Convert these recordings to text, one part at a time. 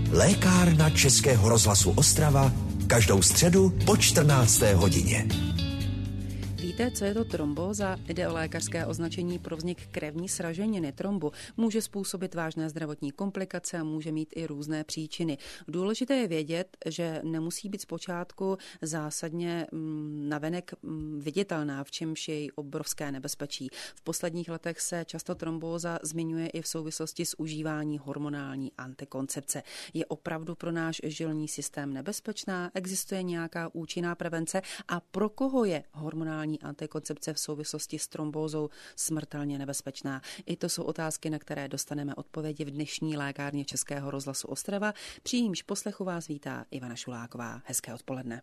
Lékárna Českého rozhlasu Ostrava každou středu po 14. hodině. Víte, co je to trombóza? Jde o lékařské označení pro vznik krevní sraženiny trombu. Může způsobit vážné zdravotní komplikace a může mít i různé příčiny. Důležité je vědět, že nemusí být zpočátku zásadně navenek viditelná, v čemž je obrovské nebezpečí. V posledních letech se často trombóza zmiňuje i v souvislosti s užívání hormonální antikoncepce. Je opravdu pro náš žilní systém nebezpečná? Existuje nějaká účinná prevence? A pro koho je hormonální antikoncepce v souvislosti s trombózou smrtelně nebezpečná? I to jsou otázky, na které dostaneme odpovědi v dnešní lékárně Českého rozhlasu Ostrava. Při jímž poslechu vás vítá Ivana Šuláková. Hezké odpoledne.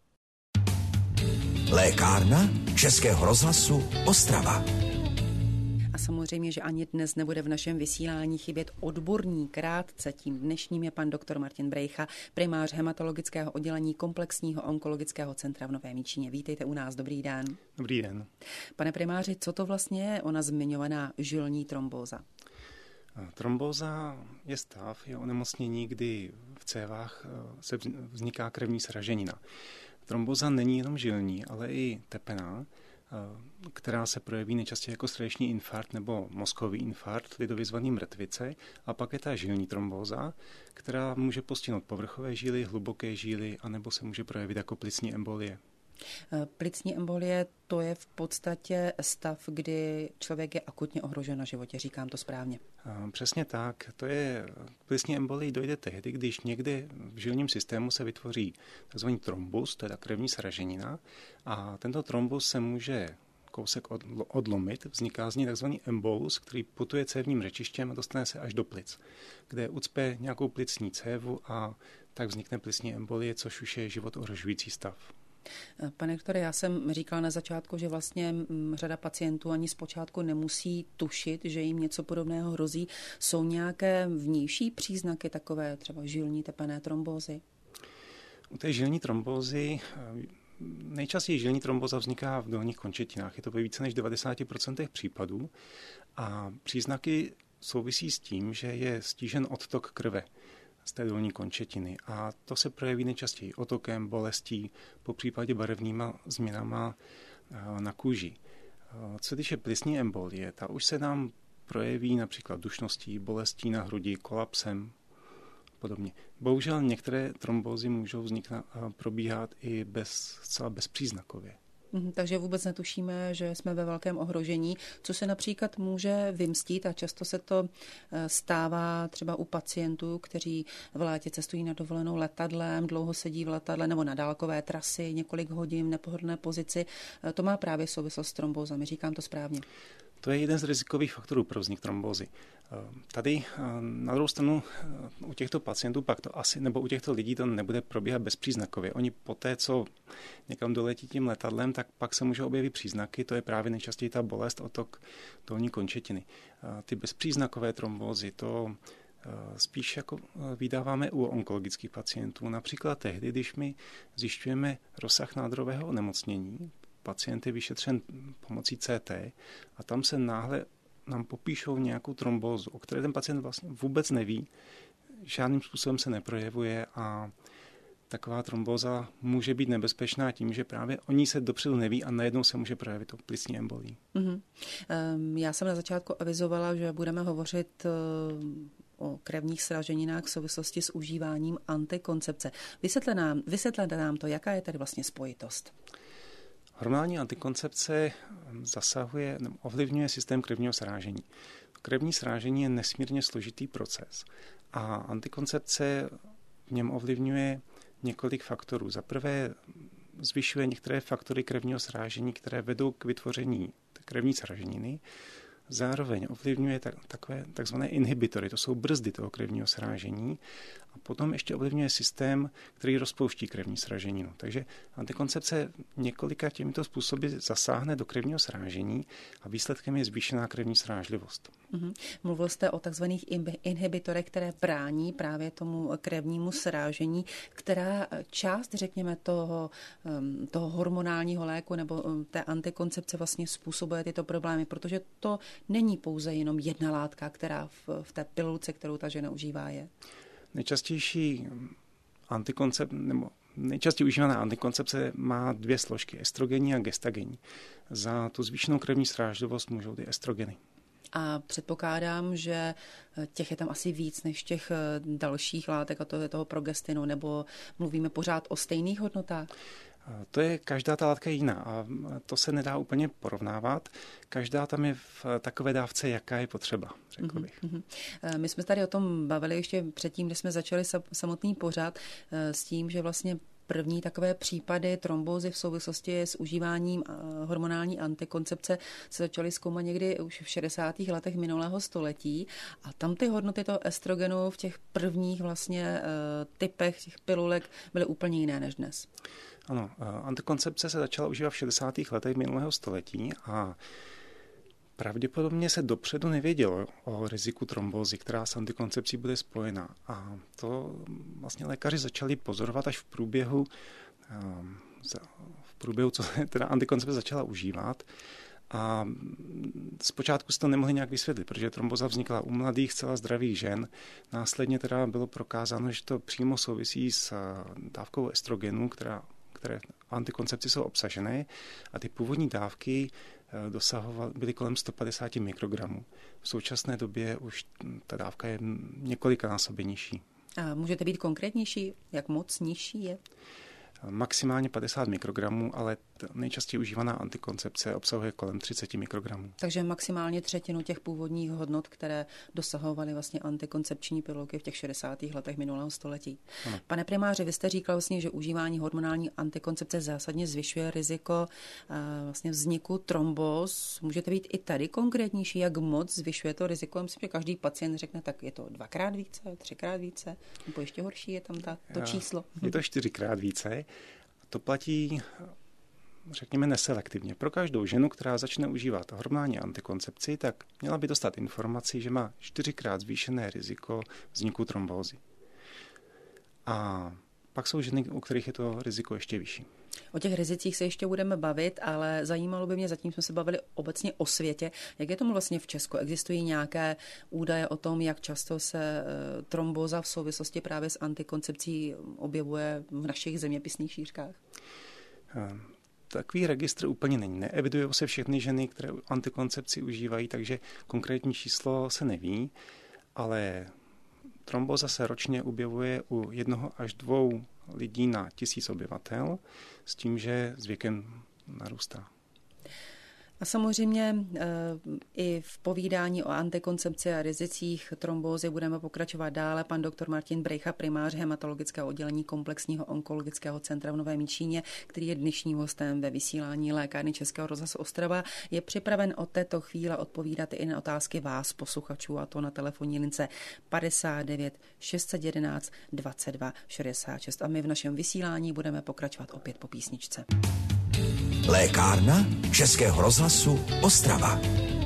Lékárna Českého rozhlasu Ostrava. A samozřejmě, že ani dnes nebude v našem vysílání chybět odborník. Krátce tím dnešním je pan doktor Martin Brejcha, primář hematologického oddělení Komplexního onkologického centra v Novém Jičíně. Vítejte u nás, dobrý den. Dobrý den. Pane primáři, co to vlastně je ona zmiňovaná žilní trombóza? Trombóza je stav, je onemocnění, kdy v cévách se vzniká krevní sraženina. Trombóza není jenom žilní, ale i tepená, která se projeví nejčastěji jako srdeční infarkt nebo mozkový infarkt, lidově zvaný mrtvice. A pak je ta žilní trombóza, která může postihnout povrchové žíly, hluboké žíly, anebo se může projevit jako plicní embolie. Plicní embolie, to je v podstatě stav, kdy člověk je akutně ohrožen na životě, říkám to správně. Přesně tak. To je plicní embolii dojde tehdy, když někde v žilním systému se vytvoří tzv. Trombus, to je ta krevní sraženina, a tento trombus se může kousek odlomit, vzniká z něj tzv. Embolus, který putuje cévním řečištěm a dostane se až do plic, kde ucpe nějakou plicní cévu a tak vznikne plicní embolie, což už je život ohrožující stav. Pane doktore, já jsem říkala na začátku, že vlastně řada pacientů ani zpočátku nemusí tušit, že jim něco podobného hrozí. Jsou nějaké vnější příznaky takové třeba žilní tepené trombózy? U té žilní trombózy nejčastěji žilní trombóza vzniká v dolních končetinách. Je to ve více než 90% případů a příznaky souvisí s tím, že je stížen odtok krve z té dolní končetiny. A to se projeví nejčastěji otokem, bolestí, po případě barevnýma změnama na kůži. Co když je plicní embolie, ta už se nám projeví například dušností, bolestí na hrudi, kolapsem, podobně. Bohužel některé trombózy můžou probíhat i zcela bezpříznakově. Takže vůbec netušíme, že jsme ve velkém ohrožení, co se například může vymstít a často se to stává třeba u pacientů, kteří v létě cestují na dovolenou letadlem, dlouho sedí v letadle nebo na dálkové trasy, několik hodin v nepohodlné pozici. To má právě souvislost s trombózami, říkám to správně. To je jeden z rizikových faktorů pro vznik trombózy. Tady na druhou stranu u těchto pacientů pak to asi, nebo u těchto lidí to nebude probíhat bezpříznakově. Oni poté, co někam doletí tím letadlem, tak pak se můžou objevit příznaky, to je právě nejčastěji ta bolest, otok dolní končetiny. Ty bezpříznakové trombózy, to spíš jako vydáváme u onkologických pacientů. Například tehdy, když my zjišťujeme rozsah nádorového onemocnění, pacient je vyšetřen pomocí CT a tam se náhle nám popíšou nějakou trombózu, o které ten pacient vlastně vůbec neví, žádným způsobem se neprojevuje a taková trombóza může být nebezpečná tím, že právě o ní se dopředu neví a najednou se může projevit o plicní embolii. Já jsem na začátku avizovala, že budeme hovořit o krevních sraženinách v souvislosti s užíváním antikoncepce. Vysvětlete nám to, jaká je tady vlastně spojitost. Hormonální antikoncepce zasahuje, ovlivňuje systém krevního srážení. Krevní srážení je nesmírně složitý proces a antikoncepce v něm ovlivňuje několik faktorů. Za prvé zvyšuje některé faktory krevního srážení, které vedou k vytvoření krevní sraženiny. Zároveň ovlivňuje takzvané inhibitory, to jsou brzdy toho krevního srážení a potom ještě ovlivňuje systém, který rozpouští krevní sraženinu. Takže antikoncepce několika těmito způsoby zasáhne do krevního srážení a výsledkem je zvýšená krevní srážlivost. Mluvil jste o takzvaných inhibitorech, které brání právě tomu krevnímu srážení, která část, řekněme, toho hormonálního léku nebo té antikoncepce vlastně způsobuje tyto problémy, protože to není pouze jenom jedna látka, která v té pilulce, kterou ta žena užívá, je. Nejčastěji užívaná antikoncepce má 2 složky, estrogenní a gestagenní. Za tu zvýšenou krevní srážlivost můžou ty estrogeny. A předpokládám, že těch je tam asi víc než těch dalších látek, a to je toho progestinu, nebo mluvíme pořád o stejných hodnotách? Každá ta látka je jiná a to se nedá úplně porovnávat. Každá tam je v takové dávce, jaká je potřeba, řekl bych. My jsme tady o tom bavili ještě předtím, než jsme začali samotný pořad, s tím, že vlastně první takové případy trombózy v souvislosti s užíváním hormonální antikoncepce se začaly zkoumat někdy už v 60. letech minulého století a tam ty hodnoty toho estrogenu v těch prvních vlastně typech těch pilulek byly úplně jiné než dnes. Ano, antikoncepce se začala užívat v 60. letech minulého století a pravděpodobně se dopředu nevědělo o riziku trombózy, která s antikoncepcí bude spojená. A to vlastně lékaři začali pozorovat až v průběhu, co teda antikoncepce začala užívat. A zpočátku si to nemohli nějak vysvětlit, protože tromboza vznikla u mladých, zcela zdravých žen. Následně teda bylo prokázáno, že to přímo souvisí s dávkou estrogenu, které v antikoncepci jsou obsažené a ty původní dávky byly kolem 150 mikrogramů. V současné době už ta dávka je několikanásobně nižší. A můžete být konkrétnější, jak moc nižší je? Maximálně 50 mikrogramů, ale nejčastěji užívaná antikoncepce obsahuje kolem 30 mikrogramů. Takže maximálně třetinu těch původních hodnot, které dosahovaly vlastně antikoncepční pilulky v těch 60. letech minulého století. Ano. Pane primáři, vy jste říkal vlastně, že užívání hormonální antikoncepce zásadně zvyšuje riziko vlastně vzniku trombóz. Můžete být i tady konkrétnější, jak moc zvyšuje to riziko? Myslím, že každý pacient řekne, tak je to 2x více, 3x více, nebo ještě horší je tam to číslo. Je to 4x více. To platí, řekněme, neselektivně. Pro každou ženu, která začne užívat hormonální antikoncepci, tak měla by dostat informaci, že má 4x zvýšené riziko vzniku trombózy. A pak jsou ženy, u kterých je to riziko ještě vyšší. O těch rizicích se ještě budeme bavit, ale zajímalo by mě, zatím jsme se bavili obecně o světě. Jak je tomu vlastně v Česku? Existují nějaké údaje o tom, jak často se trombóza v souvislosti právě s antikoncepcí objevuje v našich zeměpisných šířkách? Takový registr úplně není. Neevidují se všechny ženy, které antikoncepci užívají, takže konkrétní číslo se neví, ale trombóza se ročně objevuje u 1 až 2 lidí na 1000 obyvatel s tím, že s věkem narůstá. A samozřejmě i v povídání o antikoncepci a rizicích trombózy budeme pokračovat dále. Pan doktor Martin Brejcha, primář hematologického oddělení Komplexního onkologického centra v Novém Jičíně, který je dnešním hostem ve vysílání Lékárny Českého rozhlasu Ostrava, je připraven od této chvíle odpovídat i na otázky vás, posluchačů, a to na telefonní lince 59 611 22 66. A my v našem vysílání budeme pokračovat opět po písničce. Lékárna Českého rozhlasu Ostrava.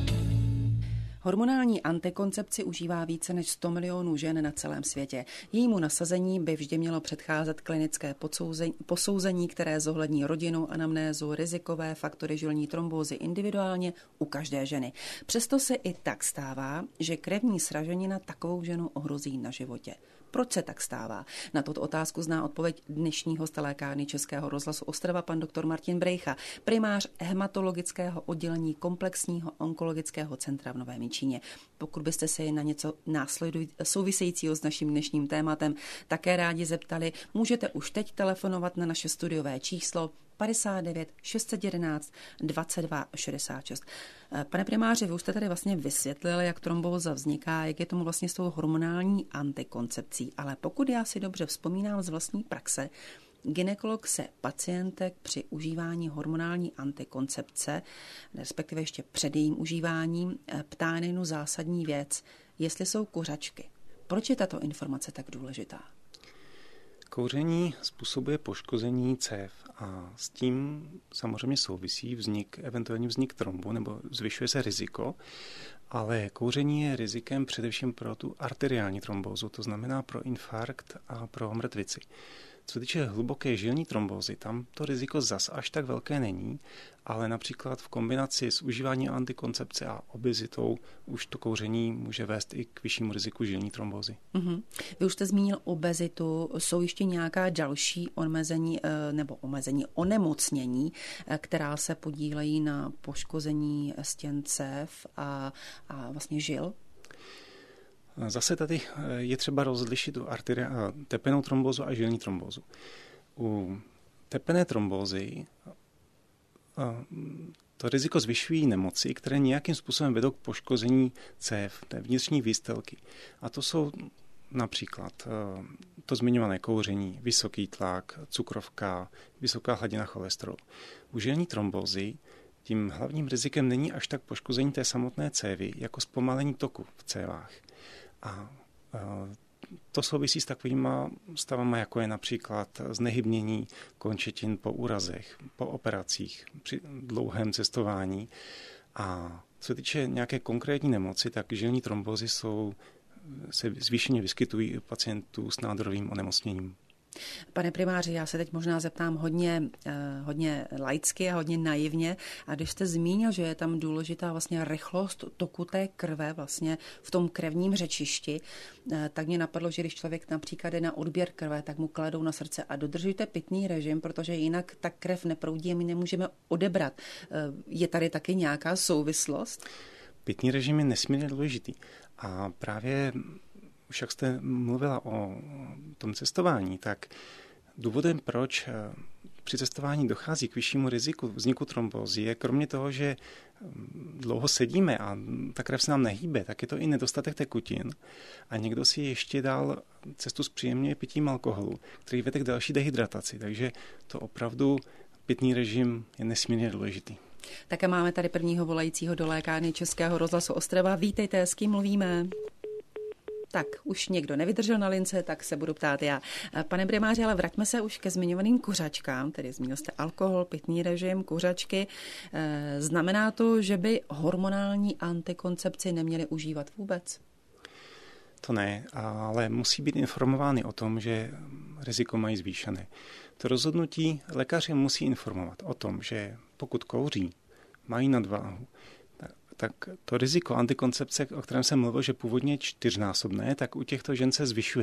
Hormonální antikoncepci užívá více než 100 milionů žen na celém světě. Jejímu nasazení by vždy mělo předcházet klinické posouzení, které zohlední rodinu, anamnézu, rizikové faktory žilní trombózy individuálně u každé ženy. Přesto se i tak stává, že krevní sraženina takovou ženu ohrozí na životě. Proč se tak stává? Na tuto otázku zná odpověď dnešní host Lékárny Českého rozhlasu Ostrava, pan doktor Martin Brejcha, primář hematologického oddělení Komplexního onkologického centra v Novém Jičíně. Pokud byste se na něco souvisejícího s naším dnešním tématem také rádi zeptali, můžete už teď telefonovat na naše studiové číslo 59 611 22 66. Pane primáři, vy už jste tady vlastně vysvětlil, jak trombóza vzniká, jak je tomu vlastně s tou hormonální antikoncepcí, ale pokud já si dobře vzpomínám z vlastní praxe, gynekolog se pacientek při užívání hormonální antikoncepce, respektive ještě před jejím užíváním, ptá na jednu zásadní věc, jestli jsou kuřačky. Proč je tato informace tak důležitá? Kouření způsobuje poškození cév a s tím samozřejmě souvisí eventuální vznik trombu, nebo zvyšuje se riziko, ale kouření je rizikem především pro tu arteriální trombózu, to znamená pro infarkt a pro mrtvici. Co týče hluboké žilní trombózy, tam to riziko zas až tak velké není, ale například v kombinaci s užíváním antikoncepce a obezitou už to kouření může vést i k vyššímu riziku žilní trombózy. Vy už jste zmínil obezitu, jsou ještě nějaká další omezení onemocnění, která se podílejí na poškození stěn cév a vlastně žil? Zase tady je třeba rozlišit tu tepenou trombózu a žilní trombózu. U tepené trombózy to riziko zvyšují nemoci, které nějakým způsobem vedou k poškození cév, té vnitřní výstelky. A to jsou například to zmiňované kouření, vysoký tlak, cukrovka, vysoká hladina cholesterolu. U žilní trombózy tím hlavním rizikem není až tak poškození té samotné cévy, jako zpomalení toku v cévách. A to souvisí s takovýma stavama, jako je například znehybnění končetin po úrazech, po operacích, při dlouhém cestování. A co týče nějaké konkrétní nemoci, tak žilní trombózy se zvýšeně vyskytují u pacientů s nádorovým onemocněním. Pane primáři, já se teď možná zeptám hodně laicky a hodně naivně. A když jste zmínil, že je tam důležitá vlastně rychlost toku té krve vlastně v tom krevním řečišti, tak mě napadlo, že když člověk například jde na odběr krve, tak mu kladou na srdce a dodržujte pitný režim, protože jinak ta krev neproudí a my nemůžeme odebrat. Je tady taky nějaká souvislost? Pitný režim je nesmírně důležitý. A právě už jak jste mluvila o tom cestování, tak důvodem, proč při cestování dochází k vyššímu riziku vzniku trombózy, je kromě toho, že dlouho sedíme a ta krev se nám nehýbe, tak je to i nedostatek tekutin. A někdo si ještě dal cestu zpříjemňuje pitím alkoholu, který vede k další dehydrataci. Takže to opravdu pitný režim je nesmírně důležitý. Také máme tady prvního volajícího do lékárny Českého rozhlasu Ostrava. Vítejte, s kým mluvíme? Tak, už někdo nevydržel na lince, tak se budu ptát já. Pane primáři, ale vraťme se už ke zmiňovaným kuřačkám, tedy zmínil jste alkohol, pitný režim, kuřačky. Znamená to, že by hormonální antikoncepci neměli užívat vůbec? To ne, ale musí být informovány o tom, že riziko mají zvýšené. To rozhodnutí lékaři musí informovat o tom, že pokud kouří, mají nadváhu, tak to riziko antikoncepce, o kterém jsem mluvil, že původně je 4násobné, tak u těchto žen se zvyšuje.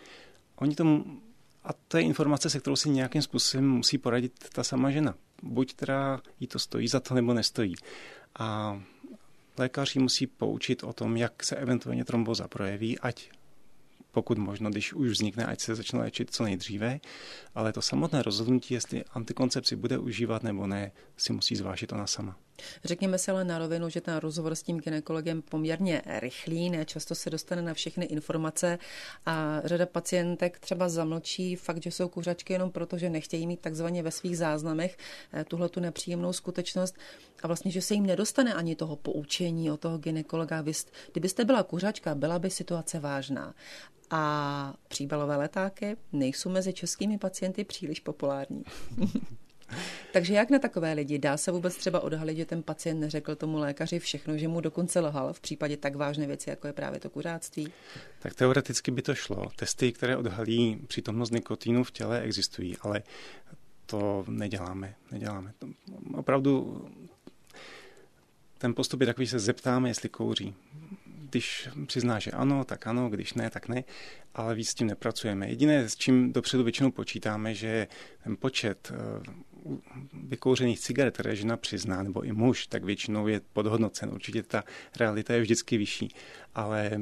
A to je informace, se kterou si nějakým způsobem musí poradit ta sama žena. Buď teda jí to stojí za to, nebo nestojí. A lékaři musí poučit o tom, jak se eventuálně trombóza projeví, ať pokud možno, když už vznikne, ať se začne léčit co nejdříve, ale to samotné rozhodnutí, jestli antikoncepci bude užívat nebo ne, si musí zvážit ona sama. Řekněme si ale na rovinu, že ten rozhovor s tím gynekologem poměrně rychlý, ne často se dostane na všechny informace a řada pacientek třeba zamlčí fakt, že jsou kuřačky jenom proto, že nechtějí mít takzvaně ve svých záznamech tuhletu nepříjemnou skutečnost a vlastně, že se jim nedostane ani toho poučení od toho gynekologa. Kdybyste byla kuřačka, byla by situace vážná. A příbalové letáky nejsou mezi českými pacienty příliš populární. Takže jak na takové lidi? Dá se vůbec třeba odhalit, že ten pacient neřekl tomu lékaři všechno, že mu dokonce lhal v případě tak vážné věci, jako je právě to kuřáctví? Tak teoreticky by to šlo. Testy, které odhalí přítomnost nikotinu v těle, existují, ale to neděláme. Opravdu ten postup je takový, že se zeptáme, jestli kouří. Když přizná, že ano, tak ano, když ne, tak ne, ale víc s tím nepracujeme. Jediné, s čím dopředu většinou počítáme, že ten počet vykouřených cigaret, které žena přizná, nebo i muž, tak většinou je podhodnocen. Určitě ta realita je vždycky vyšší, ale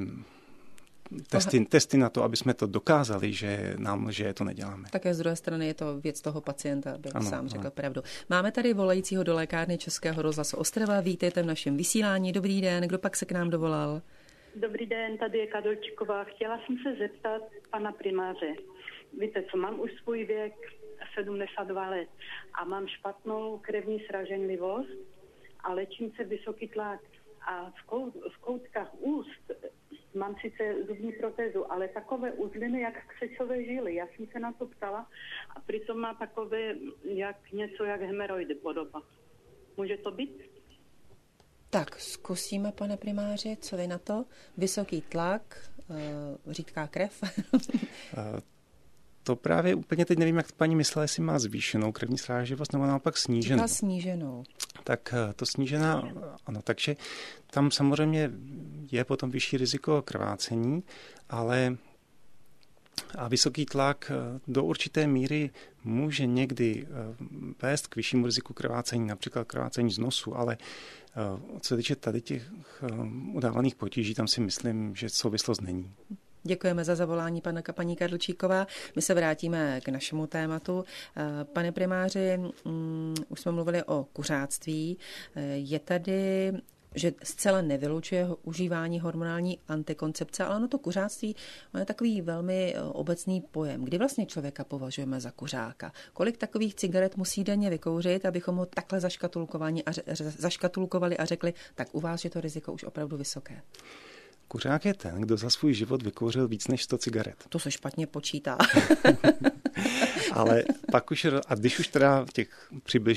testy na to, aby jsme to dokázali, že nám lže, to neděláme. Také z druhé strany je to věc toho pacienta, aby sám řekl pravdu. Máme tady volajícího do lékárny Českého rozhlasu Ostrava. Vítejte v našem vysílání. Dobrý den, kdo pak se k nám dovolal? Dobrý den, tady je Kadolčíková. Chtěla jsem se zeptat pana primáře. Víte co, mám už svůj věk 72 let a mám špatnou krevní sraženlivost a léčím se vysoký tlak. A v koutkách úst mám sice zubní protézu, ale takové uzliny, jak křečové žily. Já jsem se na to ptala a přitom má takové něco jak hemeroidy podoba. Může to být? Tak, zkusíme, pane primáři, co vy na to? Vysoký tlak, řídká krev? To právě úplně teď nevím, jak paní myslela, jestli má zvýšenou krevní srážlivost nebo naopak sníženou. Říká sníženou. Tak to snížená, ano, takže tam samozřejmě je potom vyšší riziko krvácení, ale a vysoký tlak do určité míry může někdy vést k vyššímu riziku krvácení, například krvácení z nosu, ale co se týče tady těch udávaných potíží, tam si myslím, že souvislost není. Děkujeme za zavolání paní Karlčíková. My se vrátíme k našemu tématu. Pane primáři, už jsme mluvili o kuřáctví. Je tady, že zcela nevylučuje užívání hormonální antikoncepce, ale ono to kuřáctví je takový velmi obecný pojem. Kdy vlastně člověka považujeme za kuřáka? Kolik takových cigaret musí denně vykouřit, abychom ho takhle zaškatulkovali a řekli, tak u vás je to riziko už opravdu vysoké? Kuřák je ten, kdo za svůj život vykouřil víc než 100 cigaret. To se špatně počítá. Ale pak už, a když už teda těch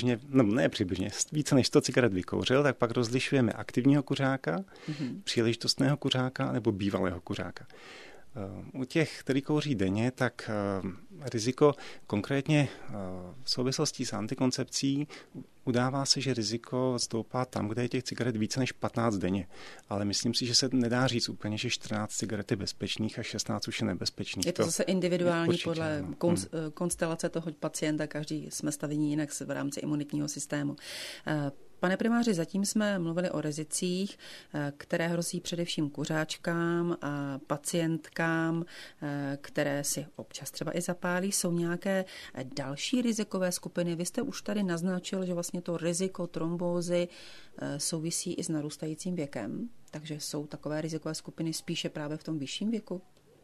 více než 100 cigaret vykouřil, tak pak rozlišujeme aktivního kuřáka, příležitostného kuřáka nebo bývalého kuřáka. U těch, který kouří denně, tak riziko konkrétně v souvislosti s antikoncepcí udává se, že riziko stoupá tam, kde je těch cigaret více než 15 denně. Ale myslím si, že se nedá říct úplně, že 14 cigaret je bezpečných a 16 už je nebezpečných. Je to zase individuální určitě, podle konstelace toho pacienta, každý jsme stavění jinak v rámci imunitního systému. Pane primáři, zatím jsme mluvili o rizicích, které hrozí především kuřáčkám a pacientkám, které si občas třeba i zapálí. Jsou nějaké další rizikové skupiny? Vy jste už tady naznačil, že vlastně to riziko trombózy souvisí i s narůstajícím věkem, takže jsou takové rizikové skupiny spíše právě v tom vyšším věku?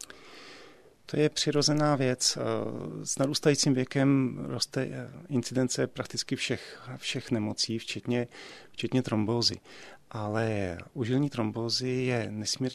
To je přirozená věc. S narůstajícím věkem roste incidence prakticky všech nemocí, včetně trombózy. Ale užilní trombózy je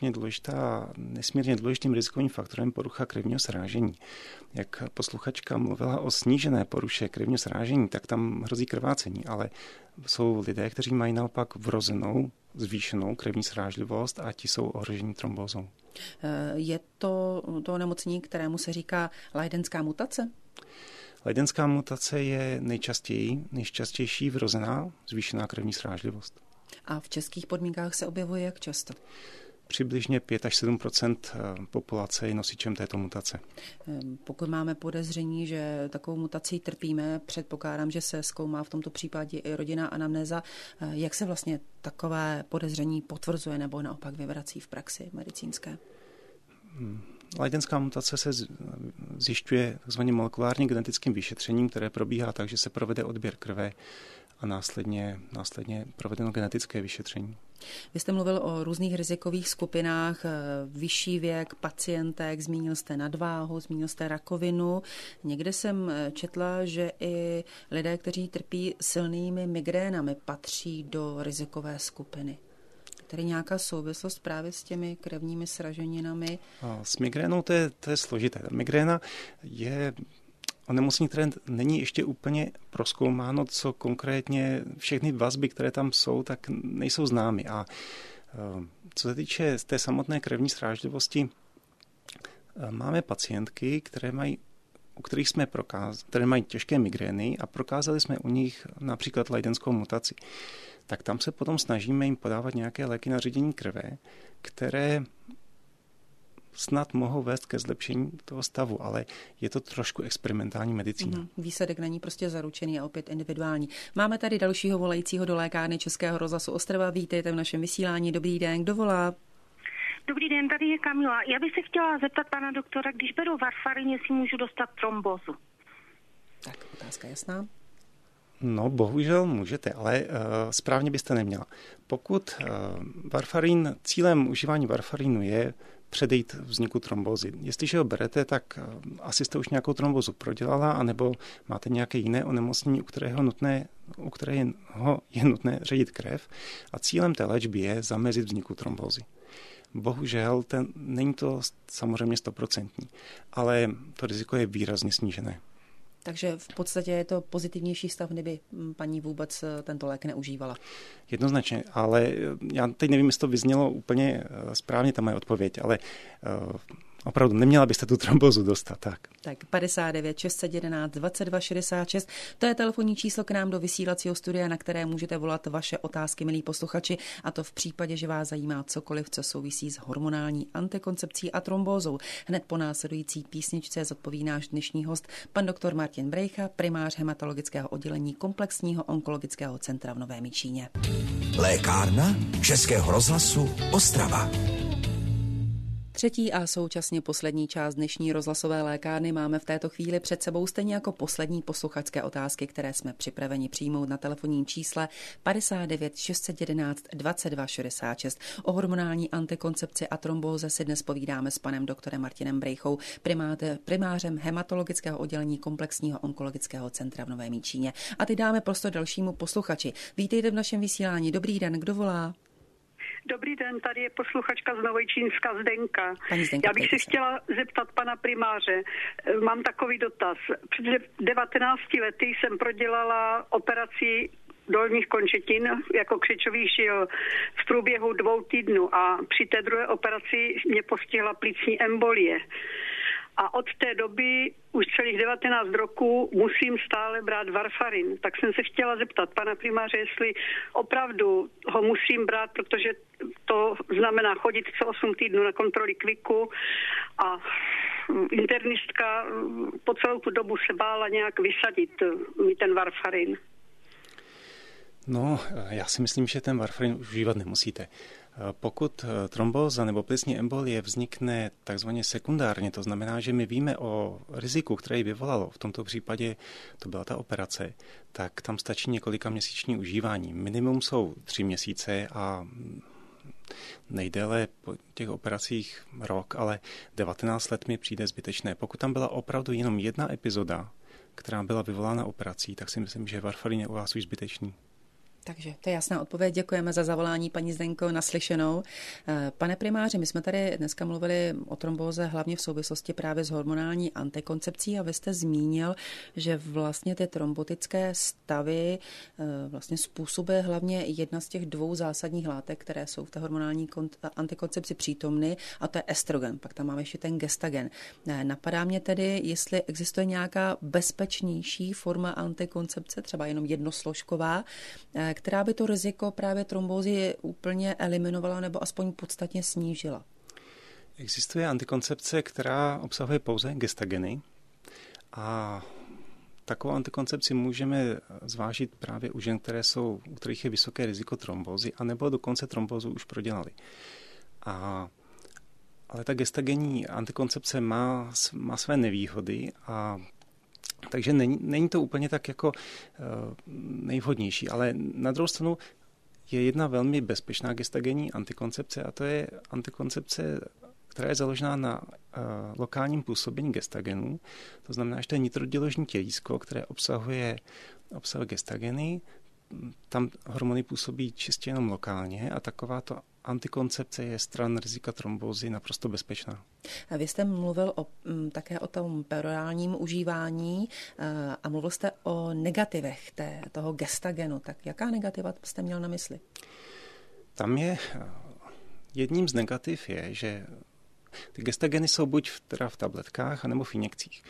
nesmírně důležitým rizikovým faktorem porucha krevního srážení. Jak posluchačka mluvila o snížené poruše krevního srážení, tak tam hrozí krvácení, ale jsou lidé, kteří mají naopak vrozenou zvýšenou krevní srážlivost a ti jsou ohrožení trombózou. Je to onemocnění, kterému se říká Leidenská mutace? Leidenská mutace je nejčastější vrozená zvýšená krevní srážlivost. A v českých podmínkách se objevuje jak často? Přibližně 5 až 7% populace je nosičem této mutace. Pokud máme podezření, že takovou mutací trpíme, předpokládám, že se zkoumá v tomto případě i rodinná anamnéza. Jak se vlastně takové podezření potvrzuje nebo naopak vyvrací v praxi medicínské? Leidenská mutace se zjišťuje takzvaně molekulárně genetickým vyšetřením, které probíhá tak, že se provede odběr krve a následně provedeno genetické vyšetření. Vy jste mluvil o různých rizikových skupinách, vyšší věk, pacientek, zmínil jste nadváhu, zmínil jste rakovinu. Někde jsem četla, že i lidé, kteří trpí silnými migrénami, patří do rizikové skupiny. Tady nějaká souvislost právě s těmi krevními sraženinami? S migrénou to je složité. Migréna je onemocnění, které není ještě úplně prozkoumáno, co konkrétně všechny vazby, které tam jsou, tak nejsou známy. A co se týče té samotné krevní srážlivosti, máme pacientky, které mají těžké migrény a prokázali jsme u nich například leidenskou mutaci. Tak tam se potom snažíme jim podávat nějaké léky na ředění krve, které snad mohou vést ke zlepšení toho stavu, ale je to trošku experimentální medicína. Výsledek není prostě zaručený a opět individuální. Máme tady dalšího volajícího do lékárny Českého rozhlasu Ostrava. Vítejte v našem vysílání. Dobrý den, kdo volá? Dobrý den, tady je Kamila. Já bych se chtěla zeptat pana doktora, když beru varfarin, jestli můžu dostat trombózu. Tak, otázka jasná. No, bohužel můžete, ale správně byste neměla. Pokud cílem užívání varfarinu je předejít vzniku trombózy. Jestliže ho berete, tak asi jste už nějakou trombózu prodělala, anebo máte nějaké jiné onemocnění, u kterého je nutné ředit krev. A cílem té léčby je zamezit vzniku trombózy. Bohužel není to samozřejmě 100%, ale to riziko je výrazně snížené. Takže v podstatě je to pozitivnější stav, kdyby paní vůbec tento lék neužívala. Jednoznačně, ale já teď nevím, jestli to vyznělo úplně správně ta moje odpověď, ale opravdu neměla byste tu trombózu dostat. Tak 59 611 22 66, to je telefonní číslo k nám do vysílacího studia, na které můžete volat vaše otázky, milí posluchači, a to v případě, že vás zajímá cokoliv, co souvisí s hormonální antikoncepcí a trombózou. Hned po následující písničce zodpoví náš dnešní host, pan doktor Martin Brejcha, primář hematologického oddělení Komplexního onkologického centra v Novém Jičíně. Lékárna Českého rozhlasu Ostrava. Třetí a současně poslední část dnešní rozhlasové lékárny máme v této chvíli před sebou, stejně jako poslední posluchačské otázky, které jsme připraveni přijmout na telefonním čísle 59 611 22 66. O hormonální antikoncepci a trombóze si dnes povídáme s panem doktorem Martinem Brejchou, primářem hematologického oddělení Komplexního onkologického centra v Novém Jičíně. A teď dáme prostor dalšímu posluchači. Vítejte v našem vysílání. Dobrý den, kdo volá? Dobrý den, tady je posluchačka z Novojčínska Zdenka. Zdenka, já bych se chtěla zeptat pana primáře. Mám takový dotaz. Před 19 lety jsem prodělala operaci dolních končetin jako křečový žil v průběhu 2 týdnů a při té druhé operaci mě postihla plicní embolie. A od té doby už celých 19 roků musím stále brát varfarin. Tak jsem se chtěla zeptat pana primáře, jestli opravdu ho musím brát, protože to znamená chodit co 8 týdnů na kontroly kviku a internistka po celou tu dobu se bála nějak vysadit mi ten varfarin. No, já si myslím, že ten varfarin užívat nemusíte. Pokud trombóza nebo plicní embolie vznikne takzvaně sekundárně, to znamená, že my víme o riziku, které ji vyvolalo, v tomto případě to byla ta operace, tak tam stačí několika měsíční užívání. Minimum jsou 3 měsíce a nejdéle po těch operacích rok, ale 19 let mi přijde zbytečné. Pokud tam byla opravdu jenom jedna epizoda, která byla vyvolána operací, tak si myslím, že varfarin je u vás už zbytečný. Takže to je jasná odpověď. Děkujeme za zavolání, paní Zdenko, naslyšenou. Pane primáři, my jsme tady dneska mluvili o trombóze hlavně v souvislosti právě s hormonální antikoncepcí a vy jste zmínil, že vlastně ty trombotické stavy vlastně způsobuje hlavně jedna z těch 2 zásadních látek, které jsou v té hormonální antikoncepci přítomny, a to je estrogen. Pak tam máme ještě ten gestagen. Napadá mě tedy, jestli existuje nějaká bezpečnější forma antikoncepce, třeba jenom jednosložková, která by to riziko právě trombózy úplně eliminovala nebo aspoň podstatně snížila. Existuje antikoncepce, která obsahuje pouze gestageny a takovou antikoncepci můžeme zvážit právě u žen, u kterých je vysoké riziko trombózy, anebo dokonce trombózu už prodělali. Ale ta gestagenní antikoncepce má své nevýhody a takže není to úplně tak jako nejvhodnější, ale na druhou stranu je jedna velmi bezpečná gestagenní antikoncepce a to je antikoncepce, která je založená na lokálním působení gestagenů. To znamená, že to je nitroděložní tělísko, které obsahuje gestageny. Tam hormony působí čistě jenom lokálně a takováto antikoncepce je stran rizika trombózy naprosto bezpečná. Vy jste mluvil také o tom perorálním užívání a mluvil jste o negativech toho gestagenu. Tak jaká negativa jste měl na mysli? Tam je jedním z negativ je, že ty gestageny jsou buď v tabletkách, anebo v injekcích.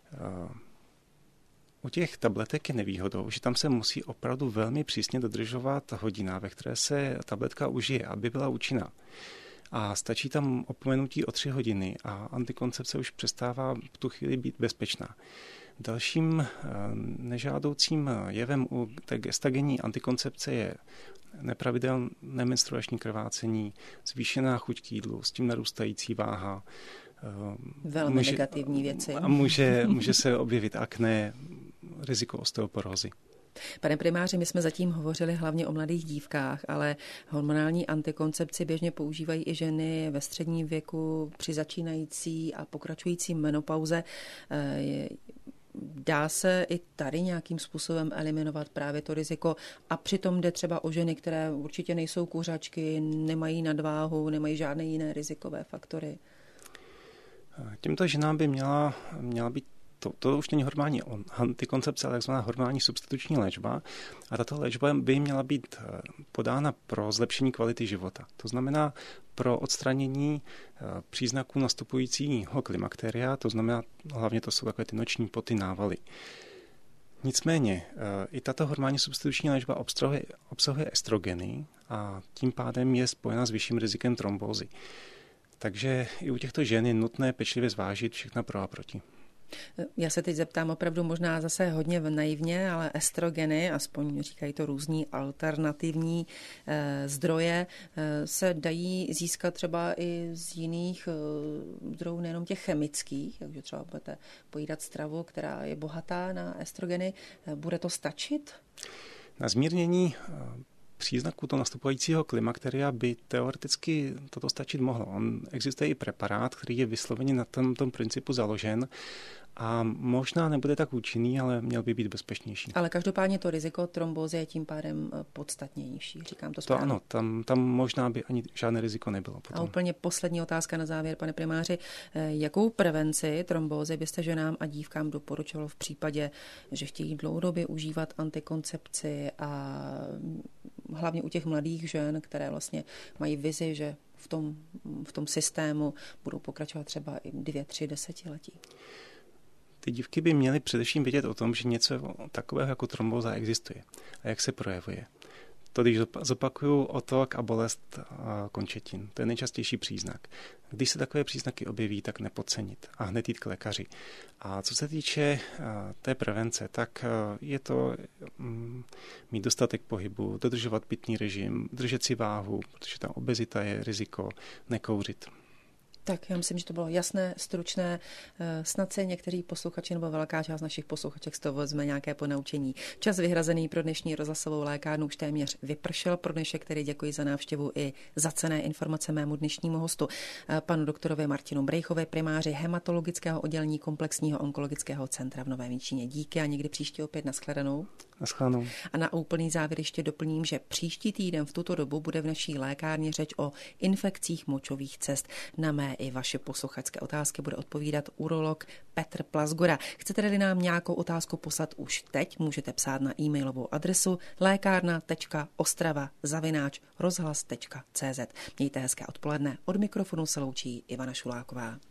U těch tabletek je nevýhodou, že tam se musí opravdu velmi přísně dodržovat hodina, ve které se tabletka užije, aby byla účinná. A stačí tam opomenutí o 3 hodiny a antikoncepce už přestává v tu chvíli být bezpečná. Dalším nežádoucím jevem u té gestagenní antikoncepce je nepravidelné menstruační krvácení, zvýšená chuť k jídlu, s tím narůstající váha. Velmi negativní věci. A může se objevit akné, riziko osteoporózy. Pane primáři, my jsme zatím hovořili hlavně o mladých dívkách, ale hormonální antikoncepci běžně používají i ženy ve středním věku při začínající a pokračující menopauze. Dá se i tady nějakým způsobem eliminovat právě to riziko a přitom jde třeba o ženy, které určitě nejsou kuřačky, nemají nadváhu, nemají žádné jiné rizikové faktory? Těmto ženám by měla být to už není hormonální antikoncepce, ale takzvaná hormonální substituční léčba. A tato léčba by měla být podána pro zlepšení kvality života. To znamená pro odstranění příznaků nastupujícího klimakteria, to znamená hlavně to jsou takové ty noční poty, návaly. Nicméně i tato hormonální substituční léčba obsahuje estrogeny a tím pádem je spojena s vyšším rizikem trombózy. Takže i u těchto žen je nutné pečlivě zvážit všechna pro a proti. Já se teď zeptám opravdu možná zase hodně naivně, ale estrogeny, aspoň říkají to různí alternativní zdroje, se dají získat třeba i z jiných zdrojů, nejenom těch chemických, takže třeba budete pojídat stravu, která je bohatá na estrogeny. Bude to stačit? Na zmírnění příznaků toho nastupujícího klimakteria by teoreticky toto stačit mohlo. Existuje i preparát, který je vysloveně na tomto principu založen a možná nebude tak účinný, ale měl by být bezpečnější. Ale každopádně to riziko trombózy je tím pádem podstatně nižší, říkám to správně. To ano, tam možná by ani žádné riziko nebylo potom. A úplně poslední otázka na závěr, pane primáři. Jakou prevenci trombózy byste ženám a dívkám doporučoval v případě, že chtějí dlouhodobě užívat antikoncepci a hlavně u těch mladých žen, které vlastně mají vizi, že v tom systému budou pokračovat třeba i 2-3 desetiletí? Ty dívky by měly především vědět o tom, že něco takového jako trombóza existuje a jak se projevuje. To, když zopakuju, otok a bolest končetin, to je nejčastější příznak. Když se takové příznaky objeví, tak nepodcenit a hned jít k lékaři. A co se týče té prevence, tak je to mít dostatek pohybu, dodržovat pitný režim, držet si váhu, protože ta obezita je riziko, nekouřit. Tak já myslím, že to bylo jasné, stručné. Snad se někteří posluchači nebo velká část našich posluchaček z toho vezme nějaké ponaučení. Čas vyhrazený pro dnešní rozhlasovou lékárnu už téměř vypršel. Pro dnešek tedy děkuji za návštěvu i za cenné informace mému dnešnímu hostu, panu doktorovi Martinu Brejchovi, primáři hematologického oddělení komplexního onkologického centra v Novém Jičíně. Díky a někdy příště opět nashledanou. Naschledanou. A na úplný závěr ještě doplním, že příští týden v tuto dobu bude v naší lékárně řeč o infekcích močových cest. Na mé i vaše posluchačské otázky bude odpovídat urolog Petr Plazgora. Chcete-li nám nějakou otázku poslat už teď, můžete psát na e-mailovou adresu lékárna.ostrava@rozhlas.cz. Mějte hezké odpoledne. Od mikrofonu se loučí Ivana Šuláková.